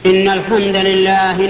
إن الحمد لله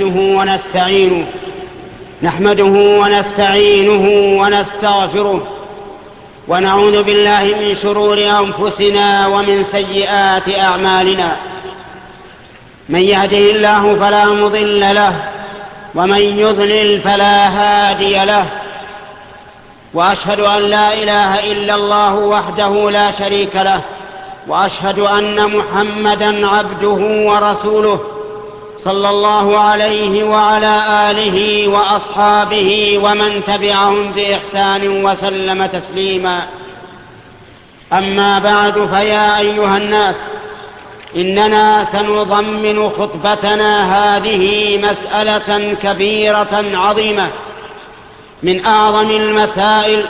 نحمده ونستعينه ونستغفره، ونعوذ بالله من شرور أنفسنا ومن سيئات أعمالنا. من يهده الله فلا مضل له، ومن يضلل فلا هادي له. وأشهد أن لا إله إلا الله وحده لا شريك له، وأشهد أن محمدًا عبده ورسوله، صلى الله عليه وعلى آله وأصحابه ومن تبعهم بإحسان وسلم تسليما. أما بعد، فيا أيها الناس، إننا سنضمن خطبتنا هذه مسألة كبيرة عظيمة من أعظم المسائل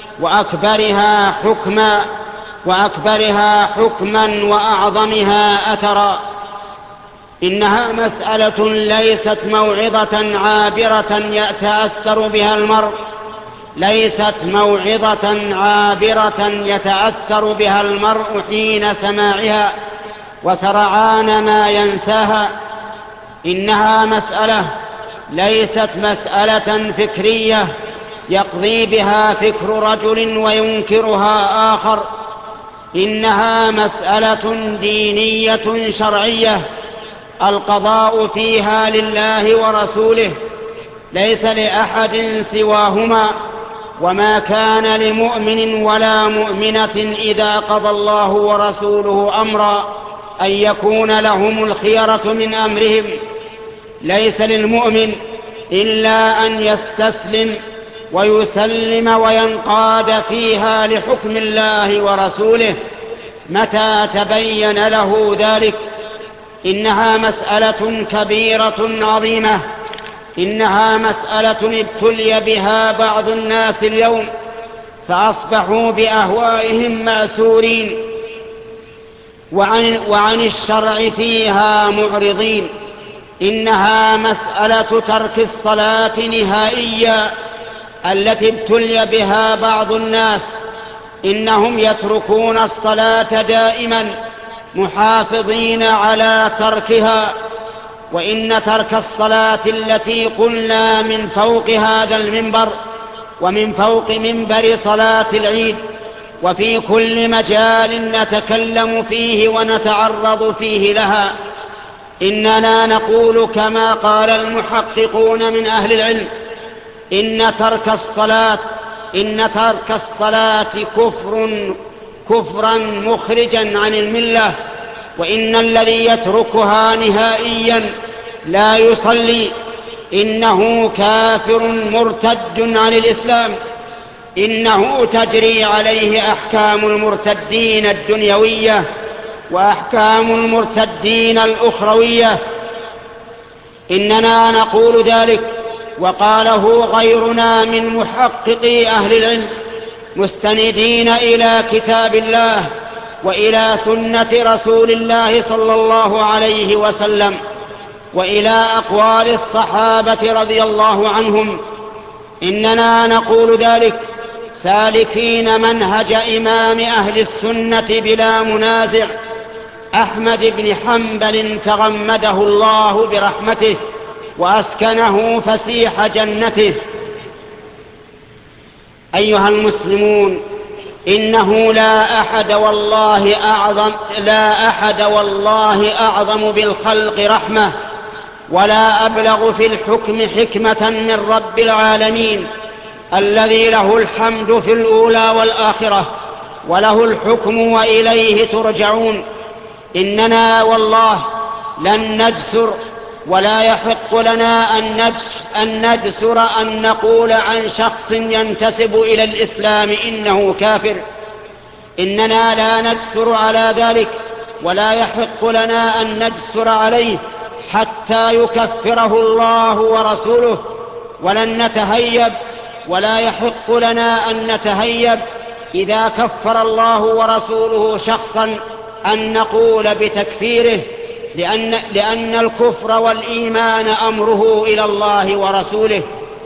وأكبرها حكما وأعظمها أثرا. إنها مسألة ليست موعظة عابرة يتأثر بها المرء حين سماعها وسرعان ما ينساها. إنها مسألة ليست مسألة فكرية يقضي بها فكر رجل وينكرها آخر. إنها مسألة دينية شرعية القضاء فيها لله ورسوله، ليس لأحد سواهما. وما كان لمؤمن ولا مؤمنة إذا قضى الله ورسوله أمرا أن يكون لهم الخيرة من أمرهم. ليس للمؤمن إلا أن يستسلم ويسلم وينقاد فيها لحكم الله ورسوله متى تبين له ذلك. إنها مسألة كبيرة عظيمة، إنها مسألة ابتلي بها بعض الناس اليوم فأصبحوا بأهوائهم مأسورين وعن الشرع فيها معرضين. إنها مسألة ترك الصلاة نهائيا التي ابتلي بها بعض الناس. إنهم يتركون الصلاة دائما محافظين على تركها. وإن ترك الصلاة التي قلنا من فوق هذا المنبر ومن فوق منبر صلاة العيد وفي كل مجال نتكلم فيه ونتعرض فيه لها، إننا نقول كما قال المحققون من أهل العلم: إن ترك الصلاة كفرا مخرجا عن الملة. وإن الذي يتركها نهائيا لا يصلي إنه كافر مرتد عن الإسلام، إنه تجري عليه أحكام المرتدين الدنيوية وأحكام المرتدين الأخروية. إننا نقول ذلك وقاله غيرنا من محققي أهل العلم مستندين إلى كتاب الله وإلى سنة رسول الله صلى الله عليه وسلم وإلى أقوال الصحابة رضي الله عنهم. إننا نقول ذلك سالكين منهج إمام أهل السنة بلا منازع أحمد بن حنبل تغمده الله برحمته وأسكنه فسيح جنته. أيها المسلمون، إنه لا أحد والله أعظم بالخلق رحمة ولا أبلغ في الحكم حكمة من رب العالمين الذي له الحمد في الأولى والآخرة وله الحكم وإليه ترجعون. إننا والله لن نجسر ولا يحق لنا أن نجسر أن نقول عن شخص ينتسب إلى الإسلام إنه كافر. إننا لا نجسر على ذلك ولا يحق لنا أن نجسر عليه حتى يكفره الله ورسوله. ولن نتهيب ولا يحق لنا أن نتهيب إذا كفر الله ورسوله شخصا أن نقول بتكفيره، لأن الكفر والإيمان أمره إلى الله ورسوله.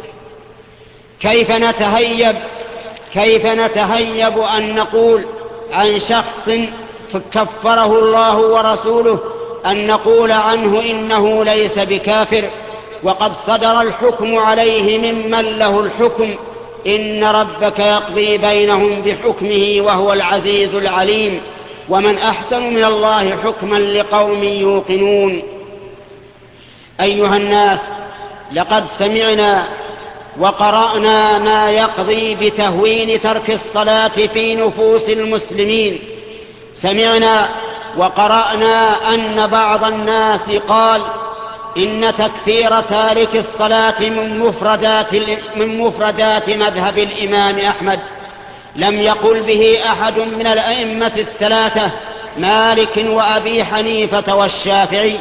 كيف نتهيب أن نقول عن شخص كفره الله ورسوله أن نقول عنه إنه ليس بكافر، وقد صدر الحكم عليه ممن له الحكم. إن ربك يقضي بينهم بحكمه وهو العزيز العليم، ومن أحسن من الله حكما لقوم يوقنون. أيها الناس، لقد سمعنا وقرأنا ما يقضي بتهوين ترك الصلاة في نفوس المسلمين. سمعنا وقرأنا أن بعض الناس قال إن تكفير تارك الصلاة من مفردات مذهب الإمام أحمد، لم يقل به أحد من الأئمة الثلاثة مالك وأبي حنيفة والشافعي.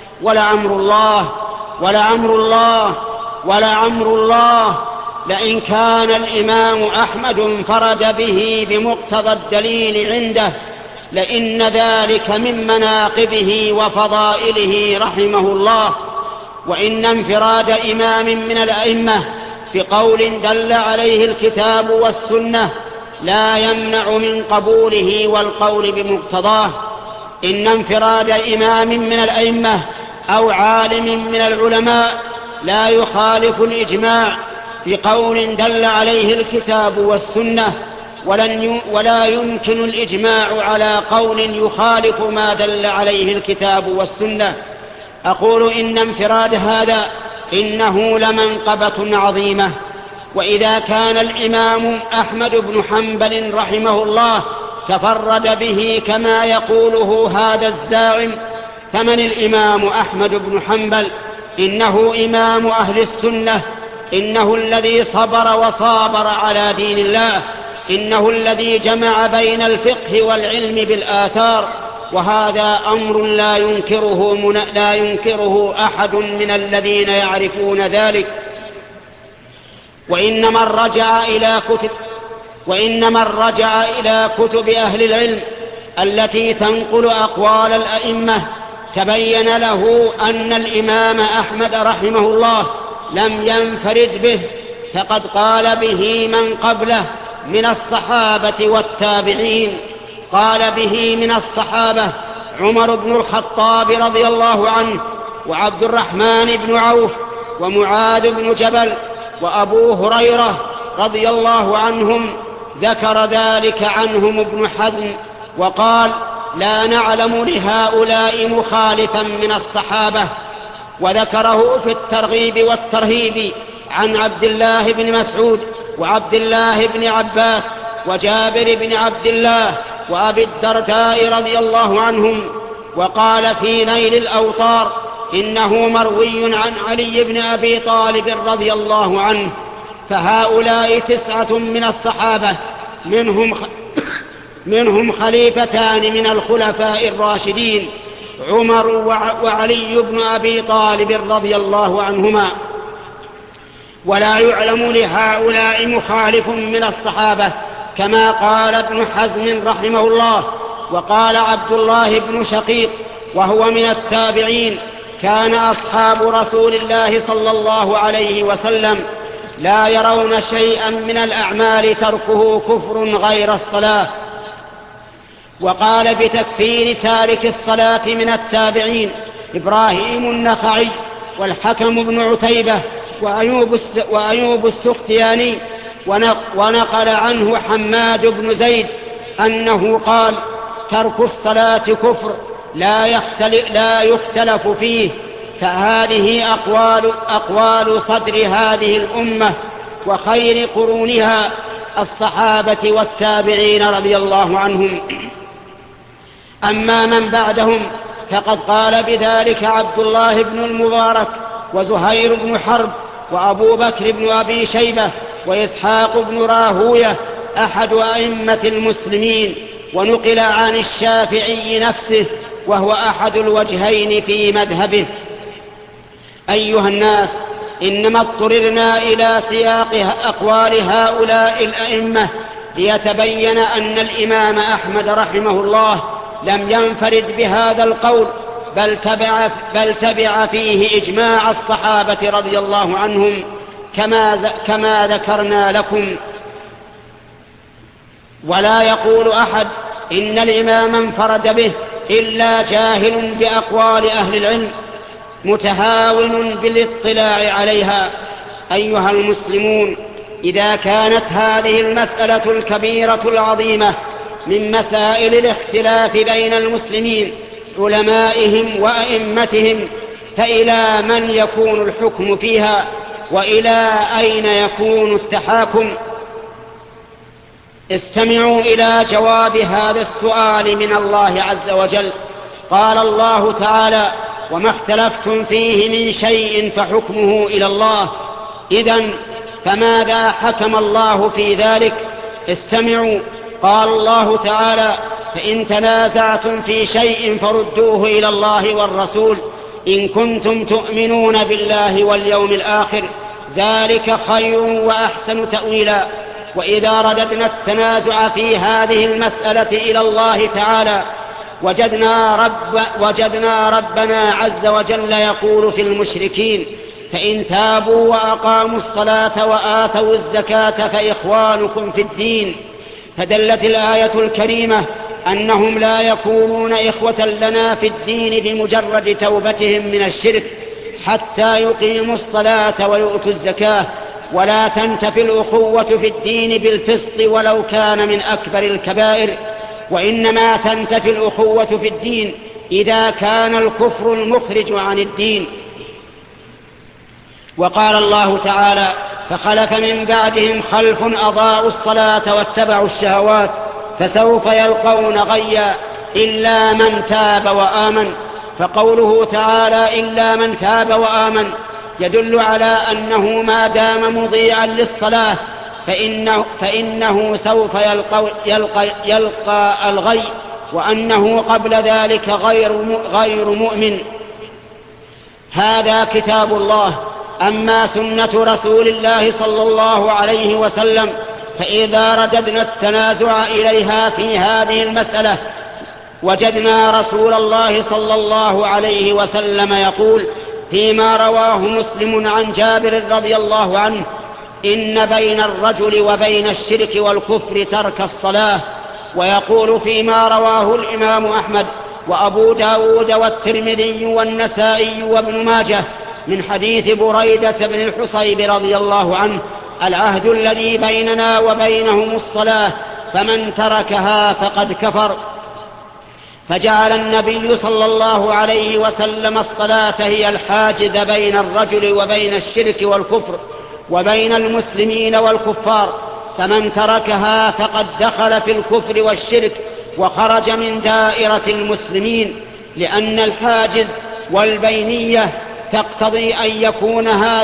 ولعمر الله لئن كان الإمام أحمد انفرد به بمقتضى الدليل عنده لإن ذلك من مناقبه وفضائله رحمه الله. وإن انفراد إمام من الأئمة بقول دل عليه الكتاب والسنة لا يمنع من قبوله والقول بمقتضاه. إن انفراد إمام من الأئمة أو عالم من العلماء لا يخالف الإجماع بقول دل عليه الكتاب والسنة، ولا يمكن الإجماع على قول يخالف ما دل عليه الكتاب والسنة. أقول إن انفراد هذا إنه لمنقبة عظيمة. وإذا كان الإمام أحمد بن حنبل رحمه الله تفرد به كما يقوله هذا الزاعم، فمن الإمام أحمد بن حنبل؟ إنه إمام أهل السنة، إنه الذي صبر وصابر على دين الله، إنه الذي جمع بين الفقه والعلم بالآثار، وهذا أمر لا ينكره أحد من الذين يعرفون ذلك. وإن من رجع إلى كتب أهل العلم التي تنقل أقوال الأئمة تبين له أن الإمام أحمد رحمه الله لم ينفرد به، فقد قال به من قبله من الصحابة والتابعين. قال به من الصحابة عمر بن الخطاب رضي الله عنه، وعبد الرحمن بن عوف، ومعاذ بن جبل، وأبو هريرة رضي الله عنهم. ذكر ذلك عنهم ابن حزم وقال لا نعلم لهؤلاء مخالفا من الصحابة. وذكره في الترغيب والترهيب عن عبد الله بن مسعود وعبد الله بن عباس وجابر بن عبد الله وأبي الدرداء رضي الله عنهم. وقال في نيل الأوطار إنه مروي عن علي بن أبي طالب رضي الله عنه. فهؤلاء 9 من الصحابة، منهم خليفتان من الخلفاء الراشدين، عمر وعلي بن أبي طالب رضي الله عنهما. ولا يعلم لهؤلاء مخالف من الصحابة، كما قال ابن حزم رحمه الله. وقال عبد الله بن شقيق وهو من التابعين: كان أصحاب رسول الله صلى الله عليه وسلم لا يرون شيئا من الأعمال تركه كفر غير الصلاة. وقال بتكفير تارك الصلاة من التابعين إبراهيم النخعي والحكم بن عتيبة وأيوب السختياني. ونقل عنه حماد بن زيد أنه قال: ترك الصلاة كفر لا يختلف فيه. فهذه أقوال صدر هذه الأمة وخير قرونها الصحابة والتابعين رضي الله عنهم. أما من بعدهم فقد قال بذلك عبد الله بن المبارك وزهير بن حرب وأبو بكر بن أبي شيبة وإسحاق بن راهوية أحد أئمة المسلمين. ونقل عن الشافعي نفسه وهو أحد الوجهين في مذهبه. أيها الناس، إنما اضطررنا إلى سياق أقوال هؤلاء الأئمة ليتبين أن الإمام أحمد رحمه الله لم ينفرد بهذا القول، بل تبع فيه إجماع الصحابة رضي الله عنهم كما ذكرنا لكم. ولا يقول أحد إن الإمام انفرد به، إلا جاهل بأقوال أهل العلم متهاون بالاطلاع عليها. أيها المسلمون، إذا كانت هذه المسألة الكبيرة العظيمة من مسائل الاختلاف بين المسلمين علمائهم وأئمتهم، فإلى من يكون الحكم فيها؟ وإلى أين يكون التحاكم؟ استمعوا إلى جواب هذا السؤال من الله عز وجل. قال الله تعالى: وما اختلفتم فيه من شيء فحكمه إلى الله. إذن فماذا حكم الله في ذلك؟ استمعوا. قال الله تعالى: فإن تنازعتم في شيء فردوه إلى الله والرسول إن كنتم تؤمنون بالله واليوم الآخر، ذلك خير وأحسن تأويلا. وإذا رددنا التنازع في هذه المسألة إلى الله تعالى وجدنا ربنا عز وجل يقول في المشركين: فإن تابوا وأقاموا الصلاة وآتوا الزكاة فإخوانكم في الدين. فدلت الآية الكريمة أنهم لا يكونون إخوة لنا في الدين بمجرد توبتهم من الشرك حتى يقيموا الصلاة ويؤتوا الزكاة، ولا تنتفي الأخوة في الدين بالفسق ولو كان من أكبر الكبائر، وإنما تنتفي الأخوة في الدين إذا كان الكفر المخرج عن الدين. وقال الله تعالى: فخلف من بعدهم خلف أضاعوا الصلاة واتبعوا الشهوات فسوف يلقون غيا إلا من تاب وآمن. فقوله تعالى: إلا من تاب وآمن يدل على أنه ما دام مضيعا للصلاة فإنه سوف يلقى الغي، وأنه قبل ذلك غير مؤمن. هذا كتاب الله. أما سنة رسول الله صلى الله عليه وسلم فإذا رددنا التنازع إليها في هذه المسألة وجدنا رسول الله صلى الله عليه وسلم يقول فيما رواه مسلم عن جابر رضي الله عنه: إن بين الرجل وبين الشرك والكفر ترك الصلاة. ويقول فيما رواه الإمام أحمد وأبو داود والترمذي والنسائي وابن ماجه من حديث بريدة بن الحصيب رضي الله عنه: العهد الذي بيننا وبينهم الصلاة، فمن تركها فقد كفر. فجعل النبي صلى الله عليه وسلم الصلاة هي الحاجز بين الرجل وبين الشرك والكفر وبين المسلمين والكفار، فمن تركها فقد دخل في الكفر والشرك وخرج من دائرة المسلمين، لأن الحاجز والبينية تقتضي أن يكون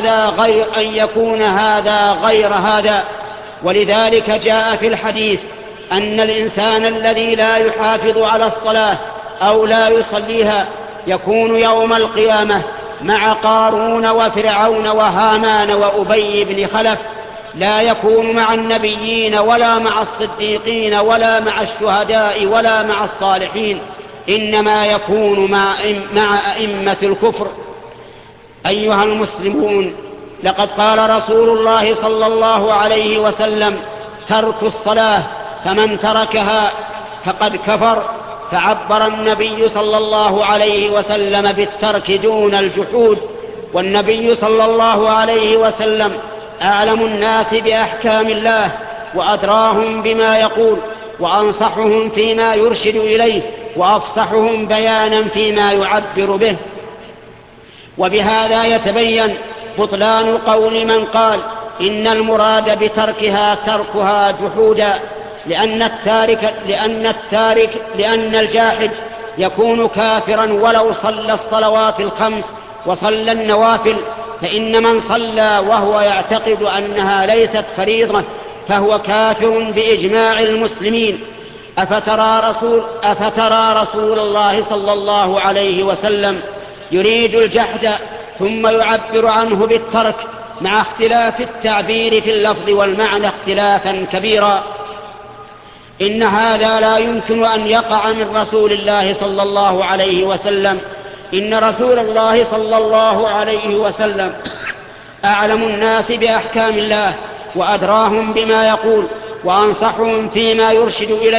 هذا غير هذا. ولذلك جاء في الحديث أن الإنسان الذي لا يحافظ على الصلاة أو لا يصليها يكون يوم القيامة مع قارون وفرعون وهامان وأبي بن خلف، لا يكون مع النبيين ولا مع الصديقين ولا مع الشهداء ولا مع الصالحين، إنما يكون مع أئمة الكفر. أيها المسلمون، لقد قال رسول الله صلى الله عليه وسلم: ترك الصلاة فمن تركها فقد كفر. فعبر النبي صلى الله عليه وسلم بالترك دون الجحود. والنبي صلى الله عليه وسلم أعلم الناس بأحكام الله وأدراهم بما يقول وأنصحهم فيما يرشد إليه وأفصحهم بيانا فيما يعبر به. وبهذا يتبين بطلان قول من قال إن المراد بتركها تركها جحودا، لأن الجاحد يكون كافرا ولو صلى الصلوات الخمس وصلى النوافل، فإن من صلى وهو يعتقد أنها ليست فريضة فهو كافر بإجماع المسلمين. أفترى رسول الله صلى الله عليه وسلم يريد الجحد ثم يعبر عنه بالترك مع اختلاف التعبير في اللفظ والمعنى اختلافا كبيرا؟ إن هذا لا يمكن أن يقع من رسول الله صلى الله عليه وسلم. إن رسول الله صلى الله عليه وسلم أعلم الناس بأحكام الله وأدراهم بما يقول وأنصحهم فيما يرشد إليه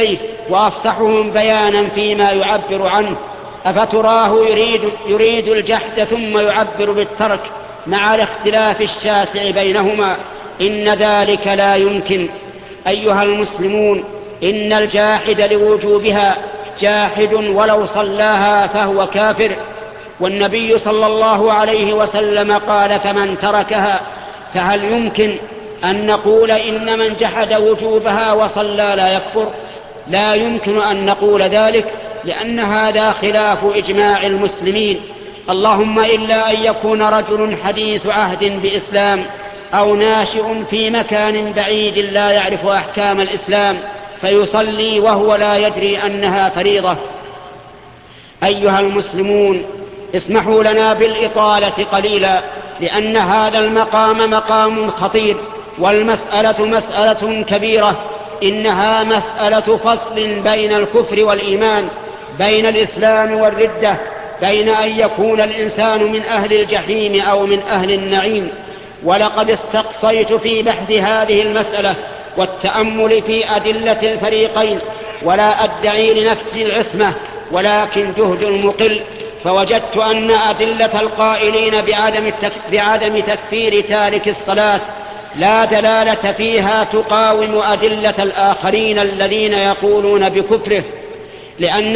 وأفصحهم بيانا فيما يعبر عنه. أفتراه يريد الجحد ثم يعبر بالترك مع الاختلاف الشاسع بينهما؟ إن ذلك لا يمكن. أيها المسلمون، إن الجاحد لوجوبها جاحد ولو صلاها فهو كافر، والنبي صلى الله عليه وسلم قال: فمن تركها. فهل يمكن أن نقول إن من جحد وجوبها وصلى لا يكفر؟ لا يمكن أن نقول ذلك، لأن هذا خلاف إجماع المسلمين، اللهم إلا أن يكون رجل حديث عهد بإسلام أو ناشئ في مكان بعيد لا يعرف أحكام الإسلام فيصلي وهو لا يدري أنها فريضة. أيها المسلمون، اسمحوا لنا بالإطالة قليلا، لأن هذا المقام مقام خطير، والمسألة مسألة كبيرة. إنها مسألة فصل بين الكفر والإيمان، بين الإسلام والردة، بين أن يكون الإنسان من أهل الجحيم أو من أهل النعيم. ولقد استقصيت في بحث هذه المسألة والتأمل في أدلة الفريقين، ولا أدعي لنفسي العصمة، ولكن جهد مقل، فوجدت أن أدلة القائلين بعدم تكفير تارك الصلاة لا دلالة فيها تقاوم أدلة الآخرين الذين يقولون بكفره، لأن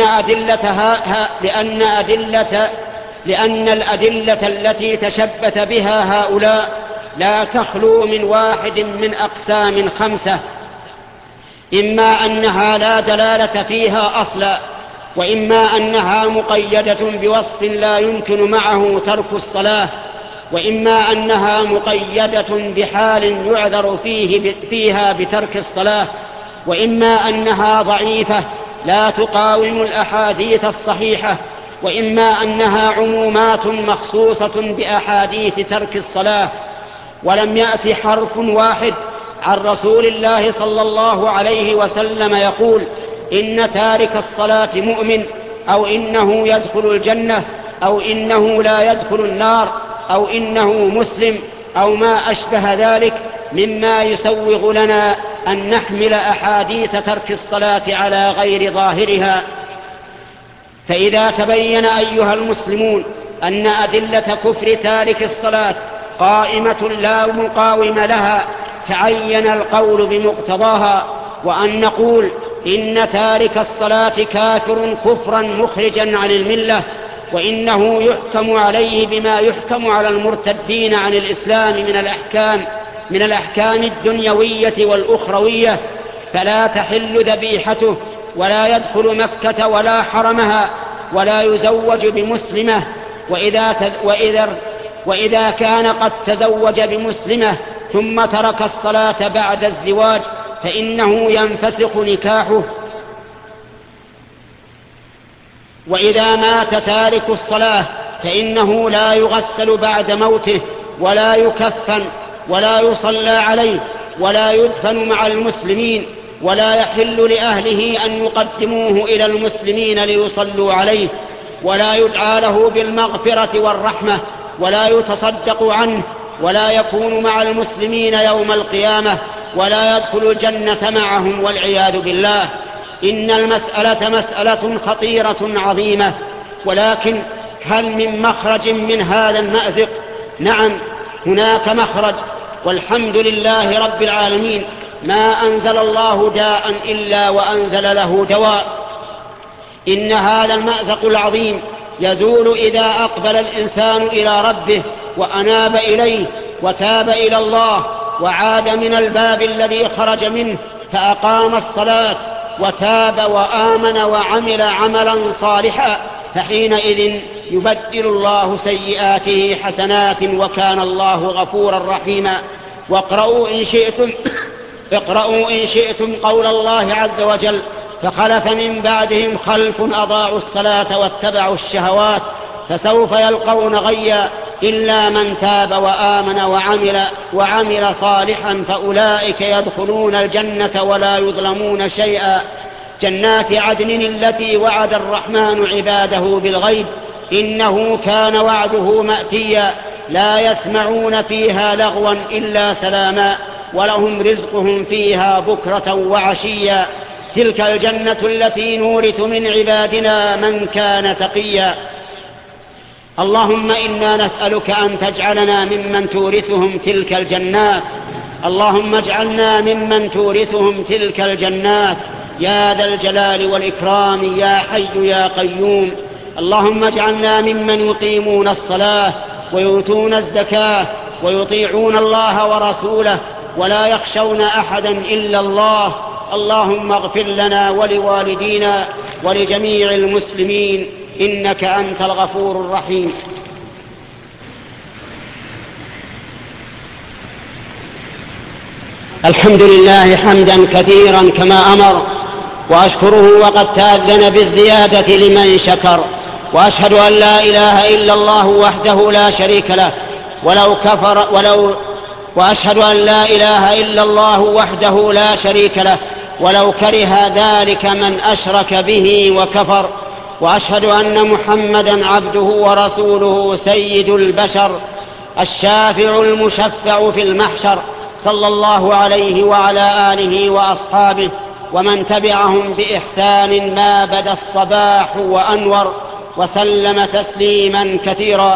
الأدلة التي تشبث بها هؤلاء لا تخلو من واحد من أقسام 5: إما أنها لا دلالة فيها أصلا، وإما أنها مقيدة بوصف لا يمكن معه ترك الصلاة، وإما أنها مقيدة بحال يعذر فيها بترك الصلاة، وإما أنها ضعيفة لا تقاوم الأحاديث الصحيحة، وإما أنها عمومات مخصوصة بأحاديث ترك الصلاة. ولم يأتي حرف واحد عن رسول الله صلى الله عليه وسلم يقول إن تارك الصلاة مؤمن، أو إنه يدخل الجنة، أو إنه لا يدخل النار، أو إنه مسلم، أو ما أشبه ذلك مما يسوغ لنا أن نحمل أحاديث ترك الصلاة على غير ظاهرها. فإذا تبين أيها المسلمون أن أدلة كفر تارك الصلاة قائمة لا مقاوم لها، تعين القول بمقتضاها، وأن نقول إن تارك الصلاة كافر كفرا مخرجا عن الملة، وإنه يحكم عليه بما يحكم على المرتدين عن الإسلام من الأحكام الدنيوية والأخروية، فلا تحل ذبيحته، ولا يدخل مكة ولا حرمها، ولا يزوج بمسلمة، وإذا كان قد تزوج بمسلمة ثم ترك الصلاة بعد الزواج فإنه ينفسخ نكاحه. وإذا مات تارك الصلاة فإنه لا يغسل بعد موته، ولا يكفن، ولا يصلى عليه، ولا يدفن مع المسلمين، ولا يحل لأهله أن يقدموه إلى المسلمين ليصلوا عليه، ولا يدعى له بالمغفرة والرحمة، ولا يتصدق عنه، ولا يكون مع المسلمين يوم القيامة، ولا يدخل الجنة معهم والعياذ بالله. إن المسألة مسألة خطيرة عظيمة، ولكن هل من مخرج من هذا المأزق؟ نعم، هناك مخرج، والحمد لله رب العالمين، ما أنزل الله داء إلا وأنزل له دواء. إن هذا المأزق العظيم يزول إذا أقبل الإنسان إلى ربه وأناب إليه وتاب إلى الله، وعاد من الباب الذي خرج منه فأقام الصلاة وتاب وآمن وعمل عملا صالحا، فحينئذ يبدل الله سيئاته حسنات، وكان الله غفورا رحيما. واقرأوا إن شئتم قول الله عز وجل: فخلف من بعدهم خلف أضاعوا الصلاة واتبعوا الشهوات فسوف يلقون غيا إلا من تاب وآمن وعمل صالحا فأولئك يدخلون الجنة ولا يظلمون شيئا. جنات عدن التي وعد الرحمن عباده بالغيب إنه كان وعده مأتيا لا يسمعون فيها لغوا إلا سلاما ولهم رزقهم فيها بكرة وعشيا. تلك الجنة التي نورث من عبادنا من كان تقيا. اللهم إنا نسألك أن تجعلنا ممن تورثهم تلك الجنات. اللهم اجعلنا ممن تورثهم تلك الجنات يا ذا الجلال والإكرام يا حي يا قيوم. اللهم اجعلنا ممن يقيمون الصلاة ويؤتون الزكاة ويطيعون الله ورسوله ولا يخشون أحدا إلا الله. اللهم اغفر لنا ولوالدينا ولجميع المسلمين إنك أنت الغفور الرحيم. الحمد لله حمدا كثيرا كما أمر، وأشكره وقد تأذن بالزيادة لمن شكر، وأشهد أن لا إله إلا الله وحده لا شريك له وأشهد أن لا إله إلا الله وحده لا شريك له ولو كره ذلك من أشرك به وكفر. وأشهد أن محمدا عبده ورسوله سيد البشر الشافع المشفع في المحشر، صلى الله عليه وعلى آله وأصحابه ومن تبعهم بإحسان ما بدا الصباح وأنور، وسلم تسليما كثيرا.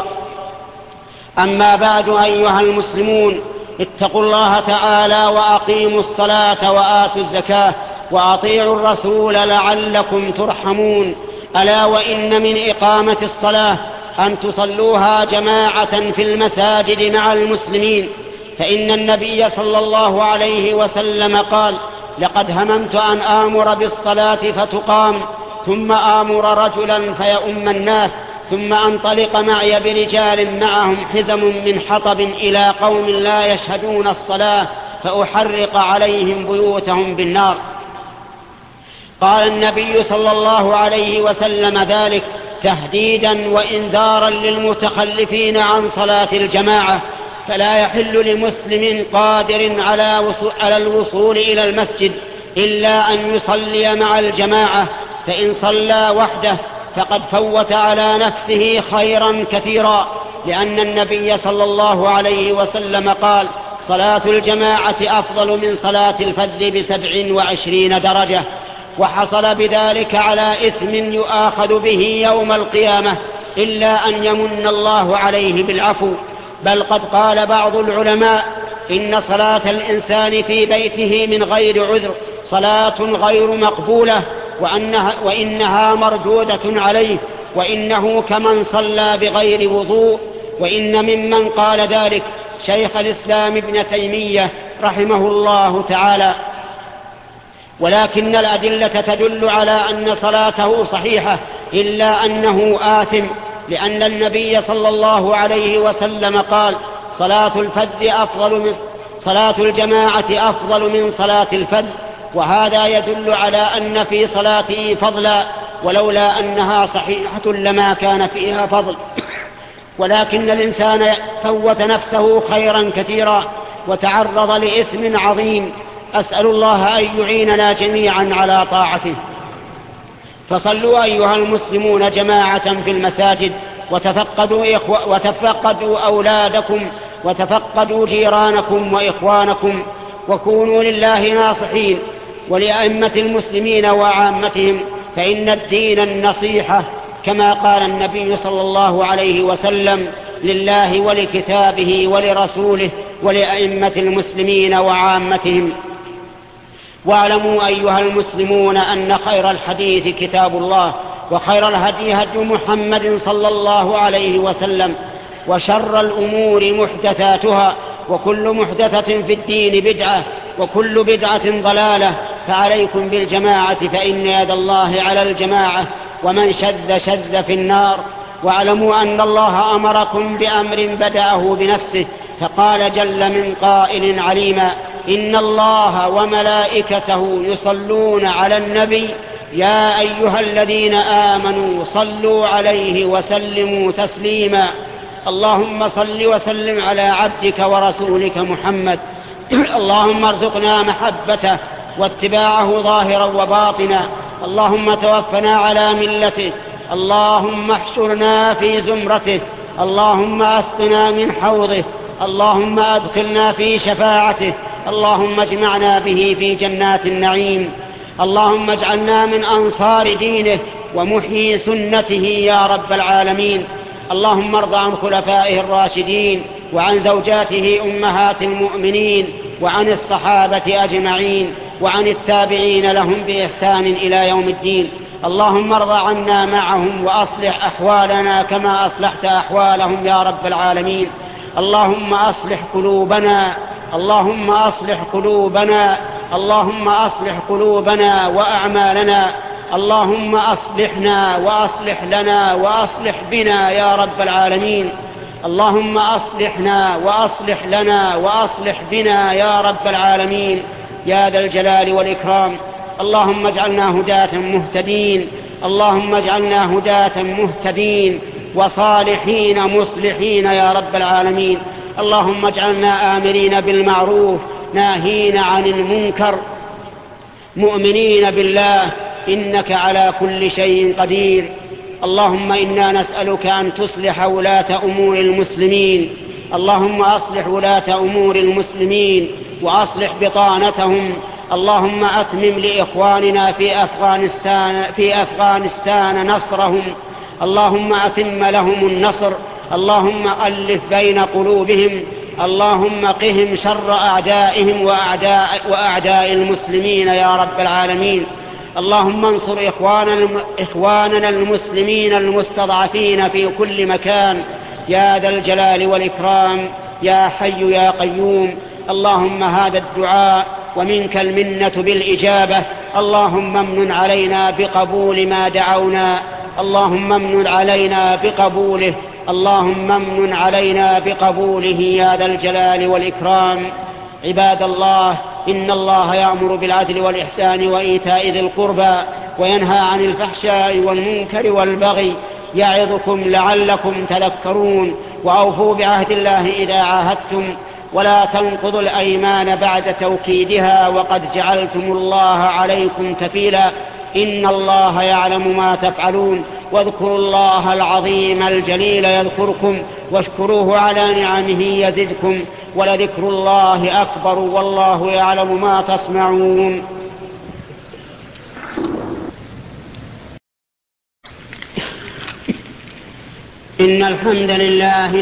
أما بعد أيها المسلمون، اتقوا الله تعالى وأقيموا الصلاة وآتوا الزكاة وأطيعوا الرسول لعلكم ترحمون. ألا وإن من إقامة الصلاة أن تصلوها جماعة في المساجد مع المسلمين، فإن النبي صلى الله عليه وسلم قال: لقد هممت أن آمر بالصلاة فتقام ثم آمر رجلا فيؤم الناس ثم أنطلق معي برجال معهم حزم من حطب إلى قوم لا يشهدون الصلاة فأحرق عليهم بيوتهم بالنار. قال النبي صلى الله عليه وسلم ذلك تهديدا وإنذارا للمتخلفين عن صلاة الجماعة، فلا يحل لمسلم قادر على الوصول إلى المسجد إلا أن يصلي مع الجماعة، فإن صلى وحده فقد فوت على نفسه خيرا كثيرا، لأن النبي صلى الله عليه وسلم قال: صلاة الجماعة أفضل من صلاة الفذ ب27 درجة. وحصل بذلك على إثم يؤاخذ به يوم القيامة إلا أن يمن الله عليه بالعفو. بل قد قال بعض العلماء: إن صلاة الإنسان في بيته من غير عذر صلاة غير مقبولة، وإنها مردودة عليه، وإنه كمن صلى بغير وضوء. وإن ممن قال ذلك شيخ الإسلام ابن تيمية رحمه الله تعالى. ولكن الأدلة تدل على أن صلاته صحيحة، إلا أنه آثم، لأن النبي صلى الله عليه وسلم قال: صلاة الجماعة أفضل من صلاة الفذ. وهذا يدل على أن في صلاته فضلا، ولولا أنها صحيحة لما كان فيها فضل. ولكن الإنسان فوت نفسه خيرا كثيرا وتعرض لإثم عظيم. أسأل الله أن يعيننا جميعا على طاعته. فصلوا أيها المسلمون جماعة في المساجد، وتفقدوا أولادكم، وتفقدوا جيرانكم وإخوانكم، وكونوا لله ناصحين ولأئمة المسلمين وعامتهم، فإن الدين النصيحة، كما قال النبي صلى الله عليه وسلم: لله ولكتابه ولرسوله ولأئمة المسلمين وعامتهم. واعلموا أيها المسلمون أن خير الحديث كتاب الله، وخير الهدي هدي محمد صلى الله عليه وسلم، وشر الأمور محدثاتها، وكل محدثة في الدين بدعة، وكل بدعة ضلالة. فعليكم بالجماعة، فإن يد الله على الجماعة، ومن شذ في النار. واعلموا أن الله أمركم بأمر بدأه بنفسه، فقال جل من قائل عليما: إن الله وملائكته يصلون على النبي يا أيها الذين آمنوا صلوا عليه وسلموا تسليما. اللهم صل وسلم على عبدك ورسولك محمد. اللهم ارزقنا محبته واتباعه ظاهرا وباطنا. اللهم توفنا على ملته. اللهم احشرنا في زمرته. اللهم اسقنا من حوضه. اللهم أدخلنا في شفاعته. اللهم اجمعنا به في جنات النعيم. اللهم اجعلنا من أنصار دينه ومحيي سنته يا رب العالمين. اللهم ارض عن خلفائه الراشدين وعن زوجاته أمهات المؤمنين وعن الصحابة أجمعين وعن التابعين لهم بإحسان إلى يوم الدين. اللهم ارض عنا معهم وأصلح أحوالنا كما أصلحت أحوالهم يا رب العالمين. اللهم أصلح قلوبنا، اللهم أصلح قلوبنا، اللهم أصلح قلوبنا وأعمالنا. اللهم أصلحنا وأصلح لنا وأصلح بنا يا رب العالمين. اللهم أصلحنا وأصلح لنا وأصلح بنا يا رب العالمين يا ذا الجلال والإكرام. اللهم اجعلنا هداة مهتدين، اللهم اجعلنا هداة مهتدين وصالحين مصلحين يا رب العالمين. اللهم اجعلنا آمرين بالمعروف ناهين عن المنكر مؤمنين بالله إنك على كل شيء قدير. اللهم إنا نسألك أن تصلح ولاة أمور المسلمين. اللهم أصلح ولاة أمور المسلمين وأصلح بطانتهم. اللهم أتمم لإخواننا في أفغانستان نصرهم. اللهم أتم لهم النصر. اللهم ألف بين قلوبهم. اللهم قهم شر أعدائهم وأعداء المسلمين يا رب العالمين. اللهم انصر إخواننا المسلمين المستضعفين في كل مكان يا ذا الجلال والإكرام يا حي يا قيوم. اللهم هذا الدعاء ومنك المنة بالإجابة. اللهم امن علينا بقبول ما دعونا، اللهم امن علينا بقبوله، اللهم امن علينا بقبوله يا ذا الجلال والإكرام. عباد الله، إن الله يأمر بالعدل والإحسان وإيتاء ذي القربى وينهى عن الفحشاء والمنكر والبغي يعظكم لعلكم تذكرون. وأوفوا بعهد الله إذا عاهدتم ولا تنقضوا الأيمان بعد توكيدها وقد جعلتم الله عليكم كفيلا. إن الله يعلم ما تفعلون. واذكروا الله العظيم الجليل يذكركم واشكروه على نعمه يزدكم ولذكر الله أكبر والله يعلم ما تصنعون. إن الحمد لله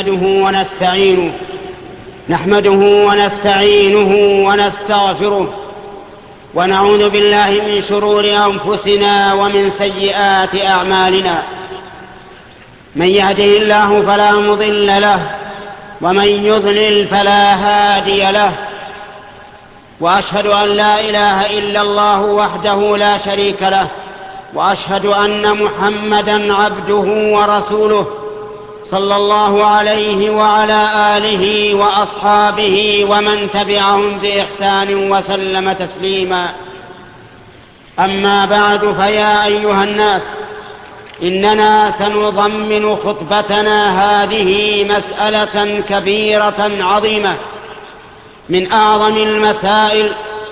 نحمده ونستعينه ونستغفره ونعوذ بالله من شرور أنفسنا ومن سيئات أعمالنا. من يهده الله فلا مضل له ومن يضلل فلا هادي له. وأشهد أن لا إله إلا الله وحده لا شريك له، وأشهد أن محمدا عبده ورسوله صلى الله عليه وعلى آله وأصحابه ومن تبعهم بإحسان وسلم تسليما. أما بعد، فيا أيها الناس، إننا سنضمن خطبتنا هذه مسألة كبيرة عظيمة من أعظم المسائل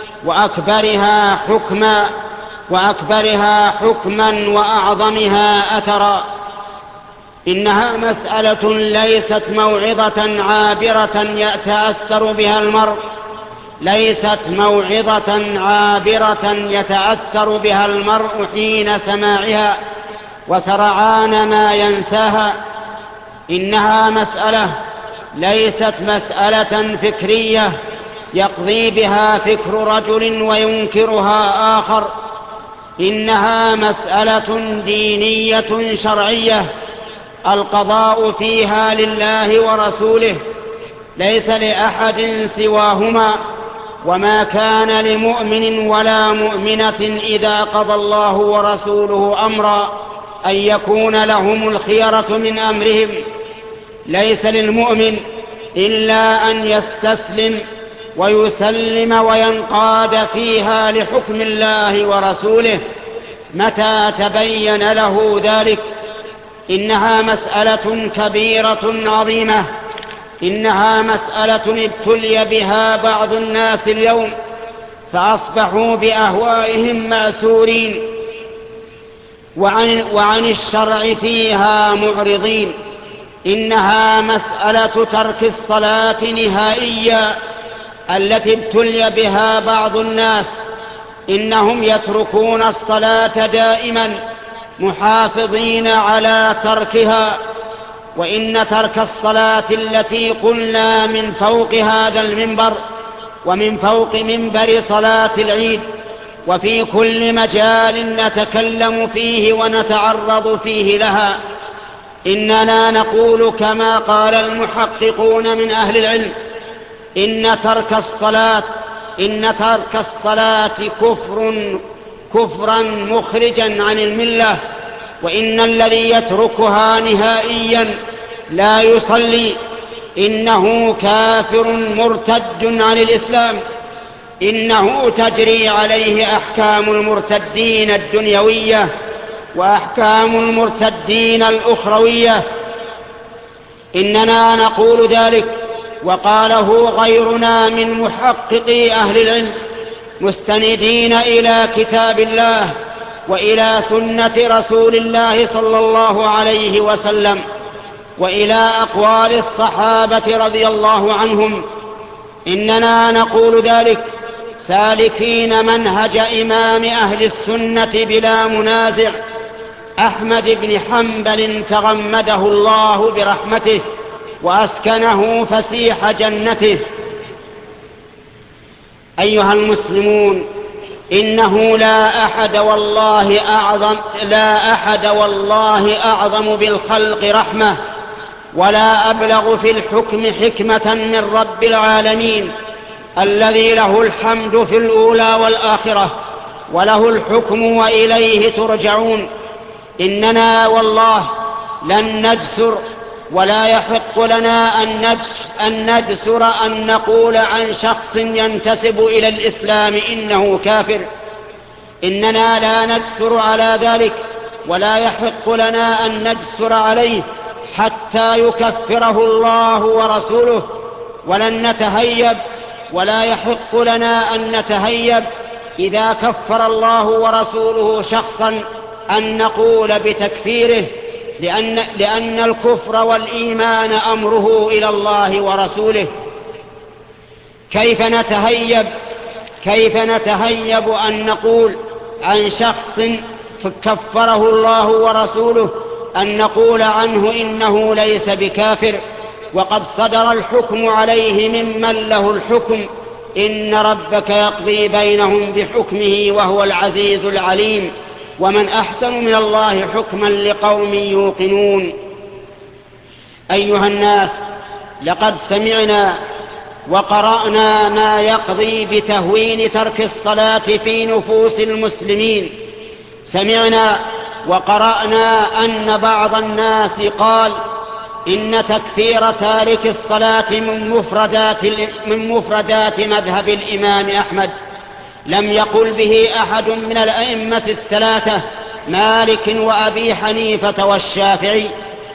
وأكبرها حكما وأعظمها أثرا. إنها مسألة ليست موعظة عابرة يتأثر بها المرء، ليست موعظة عابرة يتأثر بها المرء حين سماعها وسرعان ما ينساها. إنها مسألة ليست مسألة فكرية يقضي بها فكر رجل وينكرها آخر. إنها مسألة دينية شرعية القضاء فيها لله ورسوله، ليس لأحد سواهما. وما كان لمؤمن ولا مؤمنة إذا قضى الله ورسوله أمرا أن يكون لهم الخيرة من أمرهم. ليس للمؤمن إلا أن يستسلم ويسلم وينقاد فيها لحكم الله ورسوله متى تبين له ذلك. إنها مسألة كبيرة عظيمة، إنها مسألة ابتلي بها بعض الناس اليوم فأصبحوا بأهوائهم مأسورين وعن الشرع فيها معرضين. إنها مسألة ترك الصلاة نهائيا التي ابتلي بها بعض الناس إنهم يتركون الصلاة دائما محافظين على تركها، وإن ترك الصلاة التي قلنا من فوق هذا المنبر ومن فوق منبر صلاة العيد وفي كل مجال نتكلم فيه ونتعرض فيه لها، إننا نقول كما قال المحققون من أهل العلم: إن ترك الصلاة كفرا مخرجا عن الملة، وإن الذي يتركها نهائيا لا يصلي إنه كافر مرتد عن الإسلام، إنه تجري عليه أحكام المرتدين الدنيوية وأحكام المرتدين الأخروية. إننا نقول ذلك، وقاله غيرنا من محققي أهل العلم مستندين إلى كتاب الله وإلى سنة رسول الله صلى الله عليه وسلم وإلى أقوال الصحابة رضي الله عنهم. إننا نقول ذلك سالكين منهج إمام أهل السنة بلا منازع أحمد بن حنبل تغمده الله برحمته وأسكنه فسيح جنته. أيها المسلمون، إنه لا أحد والله أعظم بالخلق رحمة ولا أبلغ في الحكم حكمة من رب العالمين الذي له الحمد في الأولى والآخرة وله الحكم وإليه ترجعون. إننا والله لن نجسر ولا يحق لنا أن نجسر أن نقول عن شخص ينتسب إلى الإسلام إنه كافر. إننا لا نجسر على ذلك ولا يحق لنا أن نجسر عليه حتى يكفره الله ورسوله، ولن نتهيب ولا يحق لنا أن نتهيب إذا كفر الله ورسوله شخصا أن نقول بتكفيره، لأن الكفر والإيمان أمره إلى الله ورسوله. كيف نتهيب أن نقول عن شخص كفره الله ورسوله أن نقول عنه إنه ليس بكافر وقد صدر الحكم عليه ممن له الحكم؟ إن ربك يقضي بينهم بحكمه وهو العزيز العليم، ومن أحسن من الله حكما لقوم يوقنون. أيها الناس، لقد سمعنا وقرأنا ما يقضي بتهوين ترك الصلاة في نفوس المسلمين. سمعنا وقرأنا أن بعض الناس قال إن تكفير تارك الصلاة من مفردات مذهب الإمام أحمد، لم يقل به أحد من الأئمة الثلاثة مالك وأبي حنيفة والشافعي.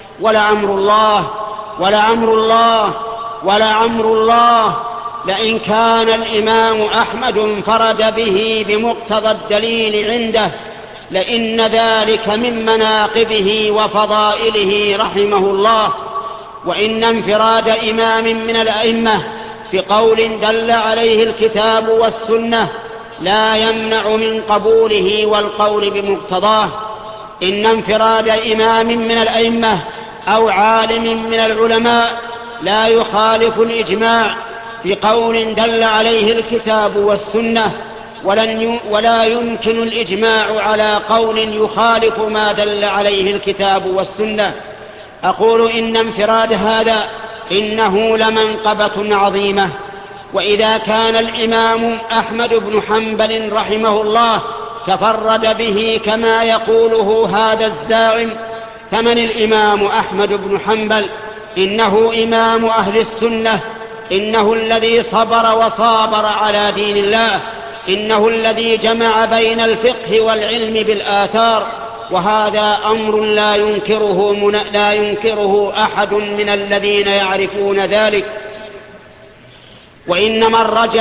ولعمر الله لئن كان الإمام أحمد انفرد به بمقتضى الدليل عنده لإن ذلك من مناقبه وفضائله رحمه الله. وإن انفراد إمام من الأئمة بقول دل عليه الكتاب والسنة لا يمنع من قبوله والقول بمقتضاه. إن انفراد إمام من الأئمة أو عالم من العلماء لا يخالف الإجماع بقول دل عليه الكتاب والسنة، ولا يمكن الإجماع على قول يخالف ما دل عليه الكتاب والسنة. أقول إن انفراد هذا إنه لمنقبة عظيمة. وإذا كان الإمام أحمد بن حنبل رحمه الله تفرد به كما يقوله هذا الزاعم، فمن الإمام أحمد بن حنبل؟ إنه إمام أهل السنة، إنه الذي صبر وصابر على دين الله، إنه الذي جمع بين الفقه والعلم بالآثار، وهذا أمر لا ينكره أحد من الذين يعرفون ذلك. وإن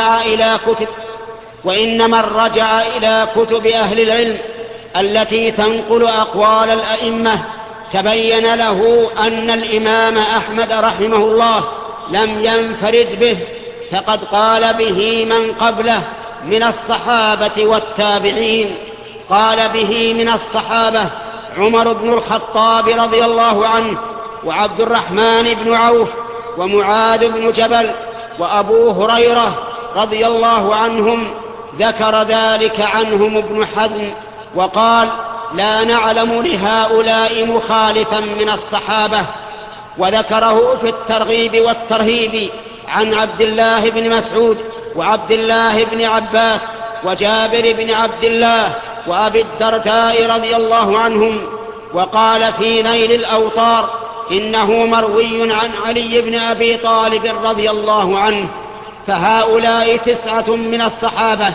من رجع إلى كتب أهل العلم التي تنقل أقوال الأئمة تبين له أن الإمام أحمد رحمه الله لم ينفرد به، فقد قال به من قبله من الصحابة والتابعين. قال به من الصحابة عمر بن الخطاب رضي الله عنه، وعبد الرحمن بن عوف، ومعاذ بن جبل، وأبو هريرة رضي الله عنهم. ذكر ذلك عنهم ابن حزم وقال: لا نعلم لهؤلاء مخالفا من الصحابة. وذكره في الترغيب والترهيب عن عبد الله بن مسعود، وعبد الله بن عباس، وجابر بن عبد الله، وأبي الدرداء رضي الله عنهم. وقال في نيل الأوطار: إنه مروي عن علي بن أبي طالب رضي الله عنه. فهؤلاء 9 من الصحابة،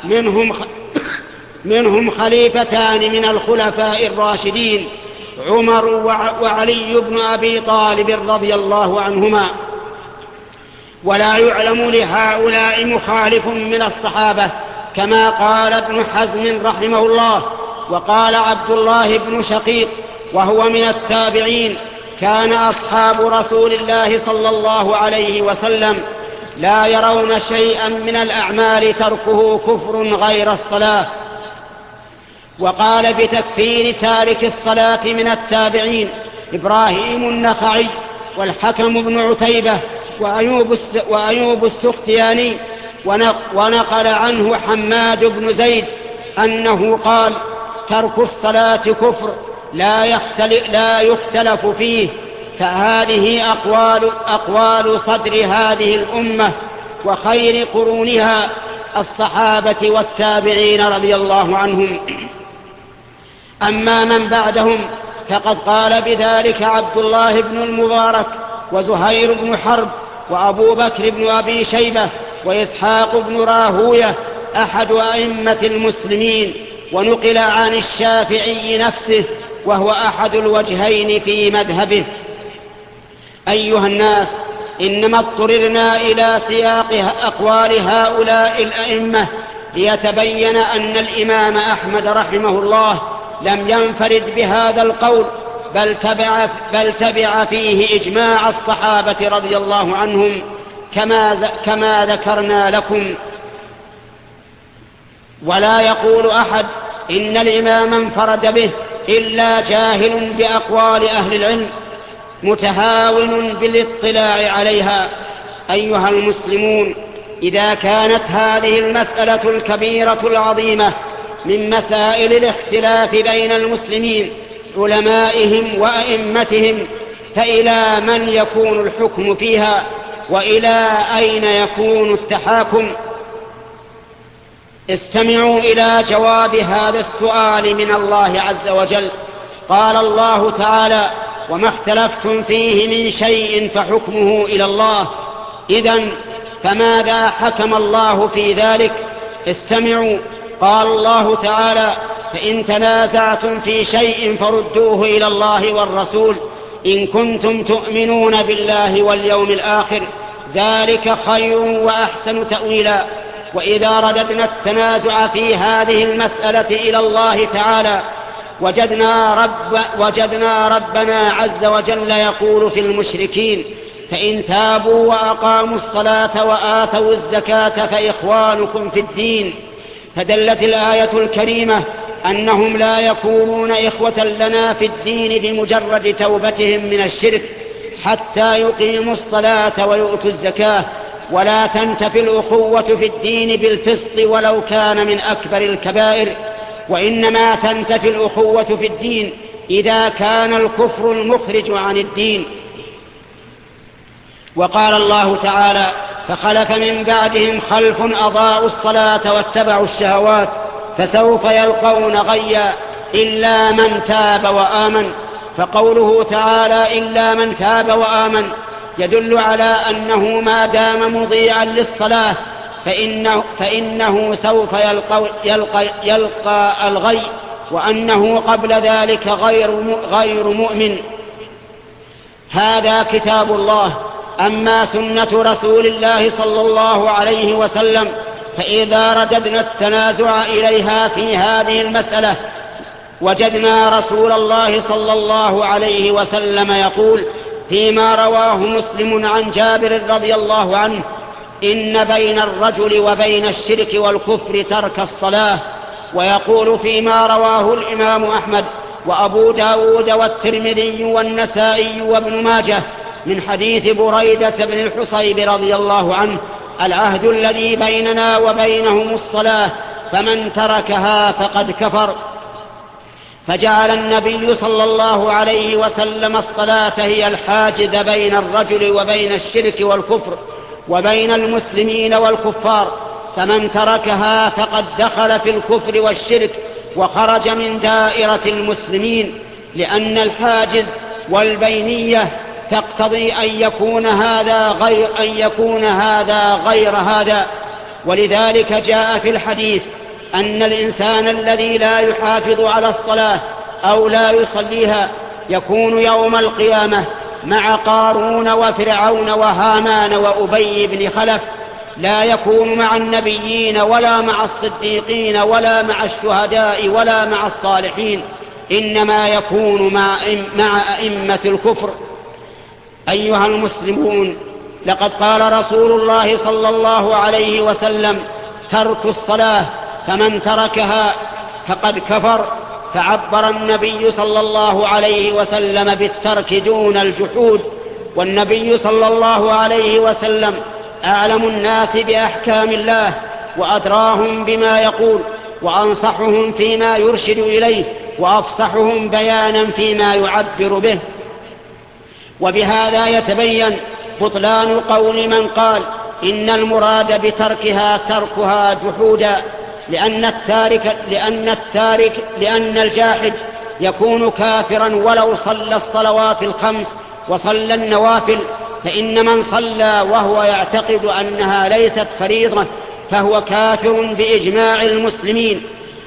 منهم خليفتان من الخلفاء الراشدين، عمر وعلي بن أبي طالب رضي الله عنهما. ولا يعلم لهؤلاء مخالف من الصحابة، كما قال ابن حزم رحمه الله. وقال عبد الله بن شقيق وهو من التابعين: كان أصحاب رسول الله صلى الله عليه وسلم لا يرون شيئا من الأعمال تركه كفر غير الصلاة. وقال بتكفير تارك الصلاة من التابعين إبراهيم النخعي، والحكم بن عتيبة، وأيوب السختياني. ونقل عنه حماد بن زيد أنه قال: ترك الصلاة كفر لا يختلف فيه. فهذه أقوال صدر هذه الأمة وخير قرونها الصحابة والتابعين رضي الله عنهم. أما من بعدهم فقد قال بذلك عبد الله بن المبارك، وزهير بن حرب، وأبو بكر بن أبي شيبة، وإسحاق بن راهوية أحد أئمة المسلمين. ونقل عن الشافعي نفسه، وهو أحد الوجهين في مذهبه. أيها الناس، إنما اضطررنا إلى سياق أقوال هؤلاء الأئمة ليتبين أن الإمام أحمد رحمه الله لم ينفرد بهذا القول، بل تبع فيه إجماع الصحابة رضي الله عنهم كما ذكرنا لكم. ولا يقول أحد إن الإمام انفرد به إلا جاهل بأقوال أهل العلم متهاون بالاطلاع عليها. أيها المسلمون، إذا كانت هذه المسألة الكبيرة العظيمة من مسائل الاختلاف بين المسلمين علمائهم وأئمتهم، فإلى من يكون الحكم فيها؟ وإلى أين يكون التحاكم؟ استمعوا إلى جواب هذا السؤال من الله عز وجل. قال الله تعالى: وما اختلفتم فيه من شيء فحكمه إلى الله. إذن فماذا حكم الله في ذلك؟ استمعوا. قال الله تعالى: فإن تنازعتم في شيء فردوه إلى الله والرسول إن كنتم تؤمنون بالله واليوم الآخر، ذلك خير وأحسن تأويلا. وإذا رددنا التنازع في هذه المسألة إلى الله تعالى وجدنا ربنا عز وجل يقول في المشركين: فإن تابوا وأقاموا الصلاة وآتوا الزكاة فإخوانكم في الدين. فدلت الآية الكريمة أنهم لا يكونون إخوة لنا في الدين بمجرد توبتهم من الشرك حتى يقيموا الصلاة ويؤتوا الزكاة، ولا تنتفي الأخوة في الدين بالفسق ولو كان من أكبر الكبائر، وإنما تنتفي الأخوة في الدين إذا كان الكفر المخرج عن الدين. وقال الله تعالى: فخلف من بعدهم خلف أضاعوا الصلاة واتبعوا الشهوات فسوف يلقون غيا إلا من تاب وآمن. فقوله تعالى: إلا من تاب وآمن يدل على أنه ما دام مضيعا للصلاة فإنه سوف يلقى الغي، وأنه قبل ذلك غير مؤمن. هذا كتاب الله. أما سنة رسول الله صلى الله عليه وسلم فإذا رددنا التنازع إليها في هذه المسألة وجدنا رسول الله صلى الله عليه وسلم يقول فيما رواه مسلم عن جابر رضي الله عنه: إن بين الرجل وبين الشرك والكفر ترك الصلاة. ويقول فيما رواه الإمام أحمد وأبو داود والترمذي والنسائي وابن ماجه من حديث بريدة بن الحصيب رضي الله عنه: العهد الذي بيننا وبينهم الصلاة، فمن تركها فقد كفر. فجعل النبي صلى الله عليه وسلم الصلاة هي الحاجز بين الرجل وبين الشرك والكفر وبين المسلمين والكفار، فمن تركها فقد دخل في الكفر والشرك وخرج من دائرة المسلمين، لأن الحاجز والبينية تقتضي أن يكون هذا غير هذا. ولذلك جاء في الحديث أن الإنسان الذي لا يحافظ على الصلاة أو لا يصليها يكون يوم القيامة مع قارون وفرعون وهامان وأبي بن خلف، لا يكون مع النبيين ولا مع الصديقين ولا مع الشهداء ولا مع الصالحين، إنما يكون مع أئمة الكفر. أيها المسلمون، لقد قال رسول الله صلى الله عليه وسلم: ترك الصلاة فمن تركها فقد كفر. فعبر النبي صلى الله عليه وسلم بالترك دون الجحود. والنبي صلى الله عليه وسلم أعلم الناس بأحكام الله وأدراهم بما يقول وأنصحهم فيما يرشد إليه وأفصحهم بيانا فيما يعبر به. وبهذا يتبين بطلان قول من قال إن المراد بتركها تركها جحودا، لأن الجاحد يكون كافرا ولو صلى الصلوات الخمس وصلى النوافل، فإن من صلى وهو يعتقد أنها ليست فريضة فهو كافر بإجماع المسلمين.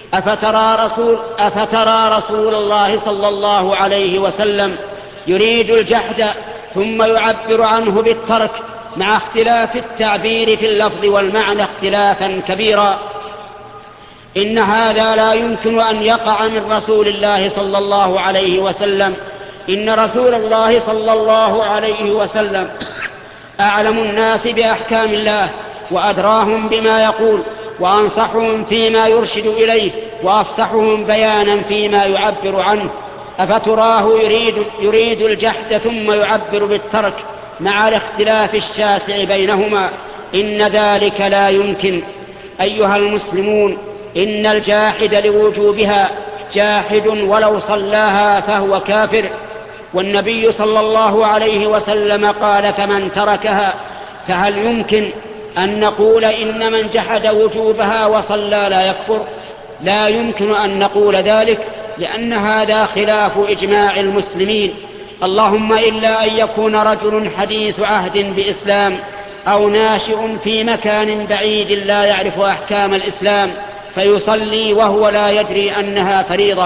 أفترى رسول الله صلى الله عليه وسلم يريد الجحد ثم يعبر عنه بالترك مع اختلاف التعبير في اللفظ والمعنى اختلافا كبيرا؟ إن هذا لا يمكن أن يقع من رسول الله صلى الله عليه وسلم. إن رسول الله صلى الله عليه وسلم أعلم الناس بأحكام الله وأدراهم بما يقول وأنصحهم فيما يرشد إليه وأفصحهم بيانا فيما يعبر عنه. أفتراه يريد الجحد ثم يعبر بالترك مع الاختلاف الشاسع بينهما؟ إن ذلك لا يمكن. أيها المسلمون، إن الجاحد لوجوبها جاحد ولو صلاها فهو كافر. والنبي صلى الله عليه وسلم قال: فمن تركها. فهل يمكن أن نقول إن من جحد وجوبها وصلى لا يكفر؟ لا يمكن أن نقول ذلك، لأن هذا خلاف إجماع المسلمين، اللهم إلا أن يكون رجل حديث عهد بإسلام أو ناشئ في مكان بعيد لا يعرف أحكام الإسلام فيصلي وهو لا يدري أنها فريضة.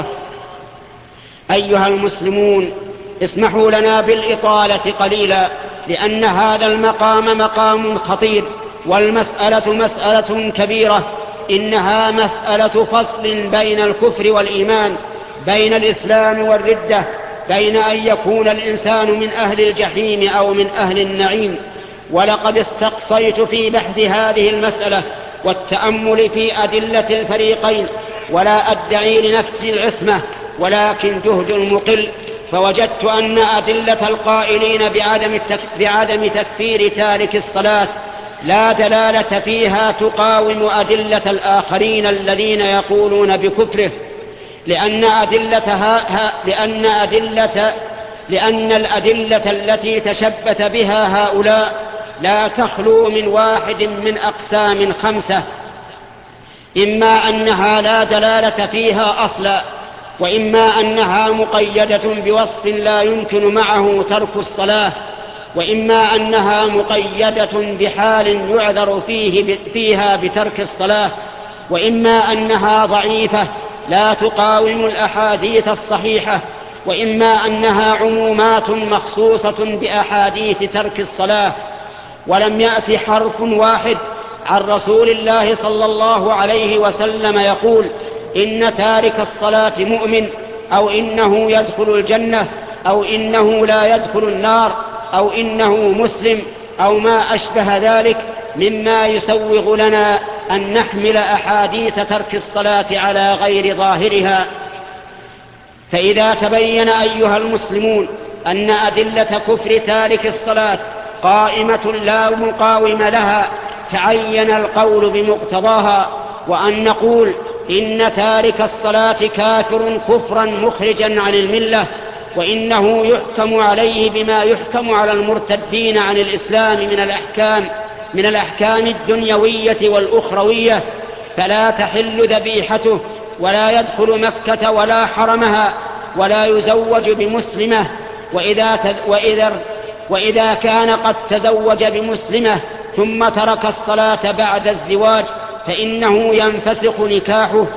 أيها المسلمون، اسمحوا لنا بالإطالة قليلا، لأن هذا المقام مقام خطير، والمسألة مسألة كبيرة. إنها مسألة فصل بين الكفر والإيمان، بين الإسلام والردة، بين أن يكون الإنسان من أهل الجحيم أو من أهل النعيم. ولقد استقصيت في بحث هذه المسألة والتأمل في أدلة الفريقين، ولا أدعي لنفسي العصمة، ولكن جهد مقل، فوجدت أن أدلة القائلين بعدم تكفير تارك الصلاة لا دلالة فيها تقاوم أدلة الآخرين الذين يقولون بكفره، لأن الأدلة التي تشبث بها هؤلاء لا تخلو من واحد من أقسام 5: إما أنها لا دلالة فيها أصلا، وإما أنها مقيدة بوصف لا يمكن معه ترك الصلاة، وإما أنها مقيدة بحال يعذر فيها بترك الصلاة، وإما أنها ضعيفة لا تقاوم الأحاديث الصحيحة، وإما أنها عمومات مخصوصة بأحاديث ترك الصلاة. ولم يأتي حرف واحد عن رسول الله صلى الله عليه وسلم يقول إن تارك الصلاة مؤمن، أو إنه يدخل الجنة، أو إنه لا يدخل النار، أو إنه مسلم، أو ما أشبه ذلك، مما يسوغ لنا أن نحمل أحاديث ترك الصلاة على غير ظاهرها. فإذا تبين أيها المسلمون أن أدلة كفر تارك الصلاة قائمة لا مقاوم لها، تعين القول بمقتضاها، وأن نقول إن تارك الصلاة كافر كفرا مخرجا عن الملة، وإنه يحكم عليه بما يحكم على المرتدين عن الإسلام من الأحكام الدنيوية والأخروية، فلا تحل ذبيحته، ولا يدخل مكة ولا حرمها، ولا يزوج بمسلمة، وإذا كان قد تزوج بمسلمة ثم ترك الصلاة بعد الزواج فإنه ينفسخ نكاحه.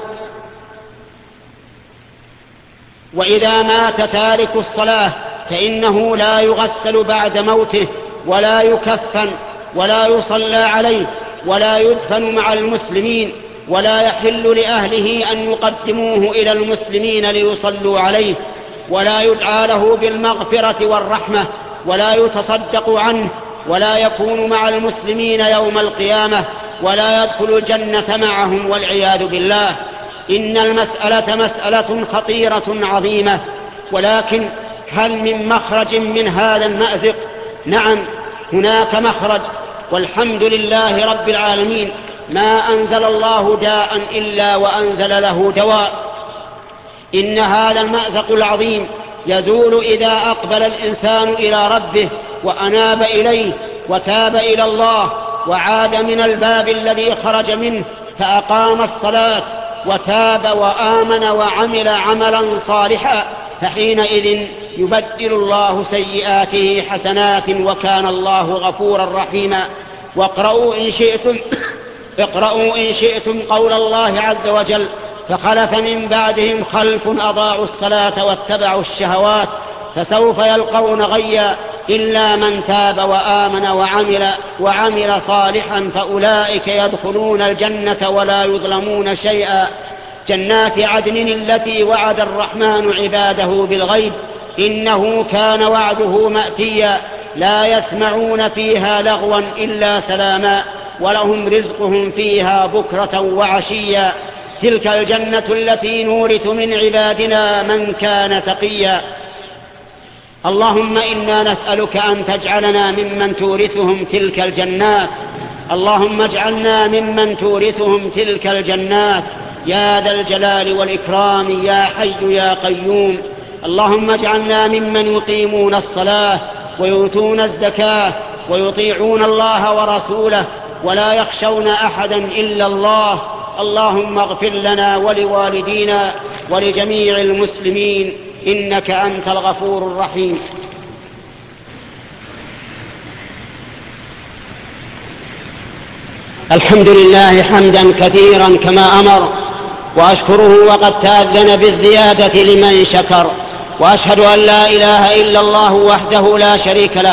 وإذا مات تارك الصلاة فإنه لا يغسل بعد موته، ولا يكفن، ولا يصلى عليه، ولا يدفن مع المسلمين، ولا يحل لأهله أن يقدموه إلى المسلمين ليصلوا عليه، ولا يدعى له بالمغفرة والرحمة، ولا يتصدق عنه، ولا يكون مع المسلمين يوم القيامة، ولا يدخل الجنة معهم والعياذ بالله. إن المسألة مسألة خطيرة عظيمة، ولكن هل من مخرج من هذا المأزق؟ نعم، هناك مخرج، والحمد لله رب العالمين. ما أنزل الله داء إلا وأنزل له دواء. إن هذا المأزق العظيم يزول إذا أقبل الإنسان إلى ربه وأناب إليه وتاب إلى الله، وعاد من الباب الذي خرج منه فأقام الصلاة وتاب وآمن وعمل عملا صالحا، فحينئذ يبدل الله سيئاته حسنات، وكان الله غفورا رحيما. واقرأوا إن شئتم قول الله عز وجل: فخلف من بعدهم خلف أضاعوا الصلاة واتبعوا الشهوات فسوف يلقون غيا إلا من تاب وآمن وعمل صالحا فأولئك يدخلون الجنة ولا يظلمون شيئا. جنات عدن التي وعد الرحمن عباده بالغيب إنه كان وعده مأتيا، لا يسمعون فيها لغوا إلا سلاما، ولهم رزقهم فيها بكرة وعشيا. تلك الجنة التي نورث من عبادنا من كان تقيا. اللهم إنا نسألك أن تجعلنا ممن تورثهم تلك الجنات. اللهم اجعلنا ممن تورثهم تلك الجنات يا ذا الجلال والإكرام يا حي يا قيوم. اللهم اجعلنا ممن يقيمون الصلاة ويؤتون الزكاة ويطيعون الله ورسوله ولا يخشون أحدا إلا الله. اللهم اغفر لنا ولوالدينا ولجميع المسلمين إنك أنت الغفور الرحيم. الحمد لله حمدا كثيرا كما أمر، وأشكره وقد تأذن بالزيادة لمن شكر، وأشهد أن لا إله إلا الله وحده لا شريك له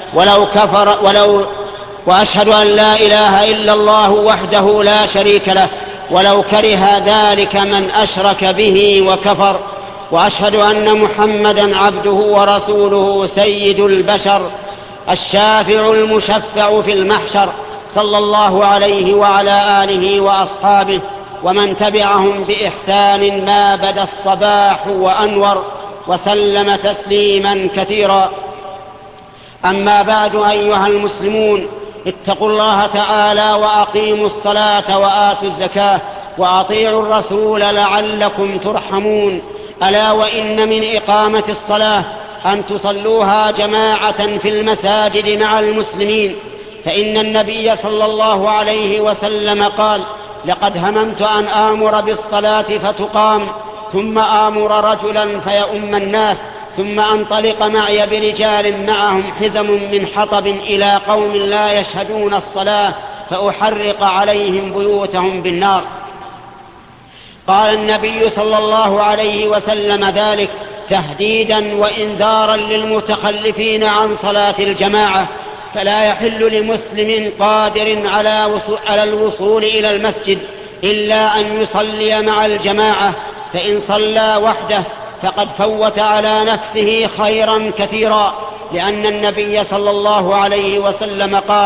وأشهد أن لا إله إلا الله وحده لا شريك له ولو كره ذلك من أشرك به وكفر. وأشهد أن محمدا عبده ورسوله سيد البشر الشافع المشفع في المحشر، صلى الله عليه وعلى آله وأصحابه ومن تبعهم بإحسان ما بدا الصباح وأنور، وسلم تسليما كثيرا. أما بعد أيها المسلمون، اتقوا الله تعالى وأقيموا الصلاة وآتوا الزكاة وأطيعوا الرسول لعلكم ترحمون. ألا وإن من إقامة الصلاة أن تصلوها جماعة في المساجد مع المسلمين، فإن النبي صلى الله عليه وسلم قال: لقد هممت أن آمر بالصلاة فتقام ثم آمر رجلا فيؤم الناس ثم أنطلق معي برجال معهم حزم من حطب إلى قوم لا يشهدون الصلاة فأحرق عليهم بيوتهم بالنار. قال النبي صلى الله عليه وسلم ذلك تهديدا وإنذارا للمتخلفين عن صلاة الجماعة، فلا يحل لمسلم قادر على الوصول إلى المسجد إلا أن يصلي مع الجماعة، فإن صلى وحده فقد فوت على نفسه خيرا كثيرا، لأن النبي صلى الله عليه وسلم قال: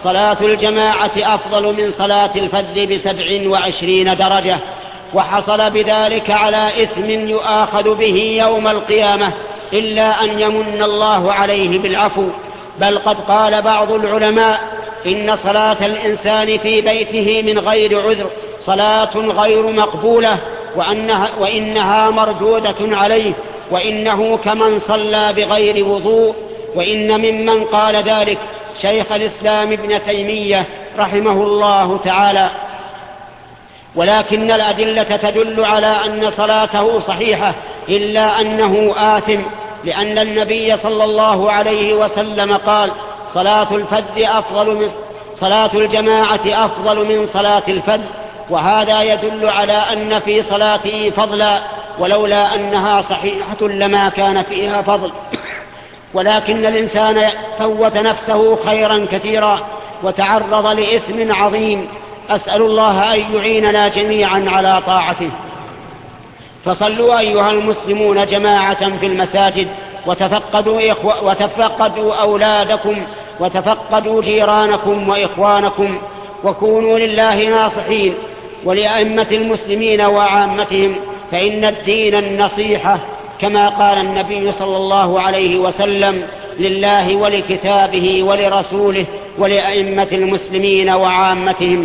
صلاة الجماعة أفضل من صلاة الفذ ب27 درجة، وحصل بذلك على إثم يؤاخذ به يوم القيامة إلا أن يمن الله عليه بالعفو. بل قد قال بعض العلماء إن صلاة الإنسان في بيته من غير عذر صلاة غير مقبولة، وإنها مردودة عليه، وإنه كمن صلى بغير وضوء. وإن ممن قال ذلك شيخ الإسلام ابن تيمية رحمه الله تعالى. ولكن الأدلة تدل على أن صلاته صحيحة، إلا أنه آثم، لأن النبي صلى الله عليه وسلم قال: صلاة الجماعة أفضل من صلاة الفذ. وهذا يدل على أن في صلاته فضلا، ولولا أنها صحيحة لما كان فيها فضل. ولكن الإنسان فوت نفسه خيرا كثيرا وتعرض لإثم عظيم. أسأل الله أن يعيننا جميعا على طاعته. فصلوا أيها المسلمون جماعة في المساجد، وتفقدوا أولادكم، وتفقدوا جيرانكم وإخوانكم، وكونوا لله ناصحين ولأئمة المسلمين وعامتهم، فإن الدين النصيحة، كما قال النبي صلى الله عليه وسلم: لله ولكتابه ولرسوله ولأئمة المسلمين وعامتهم.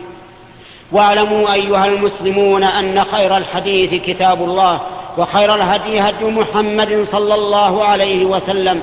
واعلموا أيها المسلمون أن خير الحديث كتاب الله، وخير الهدي هدي محمد صلى الله عليه وسلم،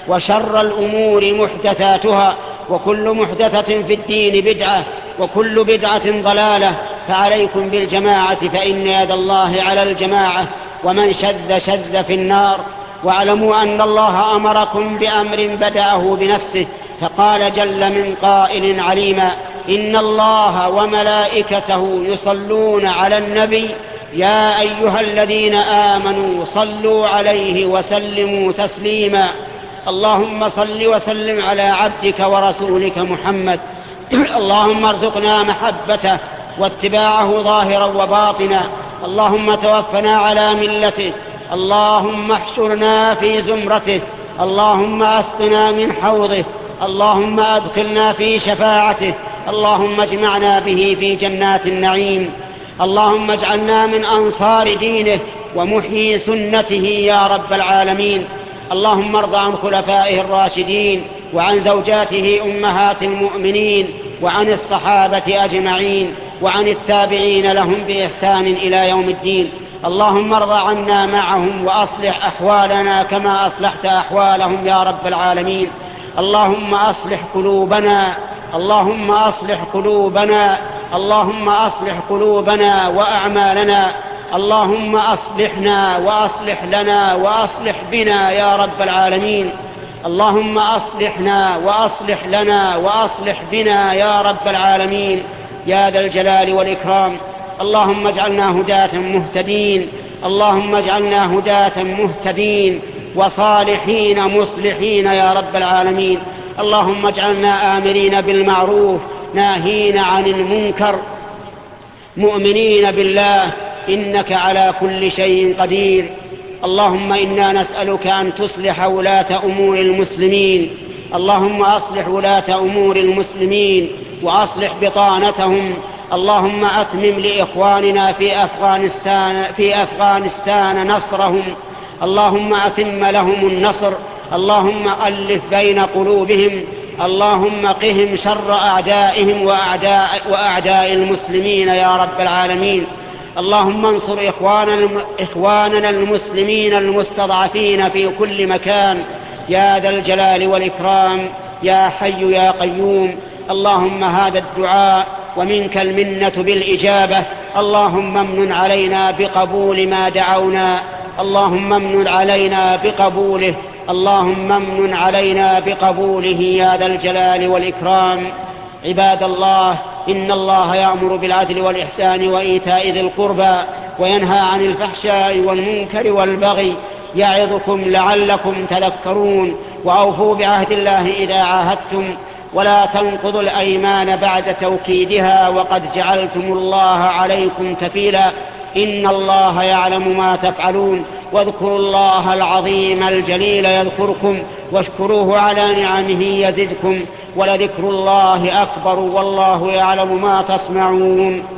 وشر الأمور محدثاتها، وكل محدثة في الدين بدعة، وكل بدعة ضلالة. فعليكم بالجماعة، فإن يد الله على الجماعة، ومن شذ في النار. واعلموا أن الله أمركم بأمر بدأه بنفسه، فقال جل من قائل عليما: إن الله وملائكته يصلون على النبي يا أيها الذين آمنوا صلوا عليه وسلموا تسليما. اللهم صل وسلم على عبدك ورسولك محمد. اللهم ارزقنا محبته واتباعه ظاهرا وباطنا. اللهم توفنا على ملته. اللهم احشرنا في زمرته. اللهم اسقنا من حوضه. اللهم أدخلنا في شفاعته. اللهم اجمعنا به في جنات النعيم. اللهم اجعلنا من أنصار دينه ومحيي سنته يا رب العالمين. اللهم ارض عن خلفائه الراشدين، وعن زوجاته أمهات المؤمنين، وعن الصحابة أجمعين، وعن التابعين لهم بإحسان إلى يوم الدين. اللهم ارض عنا معهم وأصلح أحوالنا كما أصلحت أحوالهم يا رب العالمين. اللهم أصلح قلوبنا، اللهم أصلح قلوبنا، اللهم أصلح قلوبنا وأعمالنا. اللهم أصلحنا وأصلح لنا وأصلح بنا يا رب العالمين. اللهم أصلحنا وأصلح لنا وأصلح بنا يا رب العالمين يا ذا الجلال والإكرام. اللهم اجعلنا هداة مهتدين، اللهم اجعلنا هداة مهتدين وصالحين مصلحين يا رب العالمين. اللهم اجعلنا آمرين بالمعروف ناهين عن المنكر، مؤمنين بالله إنك على كل شيء قدير. اللهم إنا نسألك أن تصلح ولاة أمور المسلمين. اللهم أصلح ولاة أمور المسلمين وأصلح بطانتهم. اللهم أتمم لإخواننا في أفغانستان نصرهم. اللهم أتم لهم النصر. اللهم ألف بين قلوبهم. اللهم قهم شر أعدائهم وأعداء المسلمين يا رب العالمين. اللهم انصر إخواننا المسلمين المستضعفين في كل مكان يا ذا الجلال والإكرام يا حي يا قيوم. اللهم هذا الدعاء ومنك المنة بالإجابة. اللهم امن علينا بقبول ما دعونا. اللهم امن علينا بقبوله. اللهم امن علينا بقبوله يا ذا الجلال والإكرام. عباد الله، إن الله يأمر بالعدل والإحسان وإيتاء ذي القربى وينهى عن الفحشاء والمنكر والبغي يعظكم لعلكم تذكرون. وأوفوا بعهد الله إذا عاهدتم، ولا تنقضوا الأيمان بعد توكيدها وقد جعلتم الله عليكم كفيلا. إن الله يعلم ما تفعلون. واذكروا الله العظيم الجليل يذكركم، واشكروه على نعمه يزدكم، ولذكر الله أكبر والله يعلم ما تصنعون.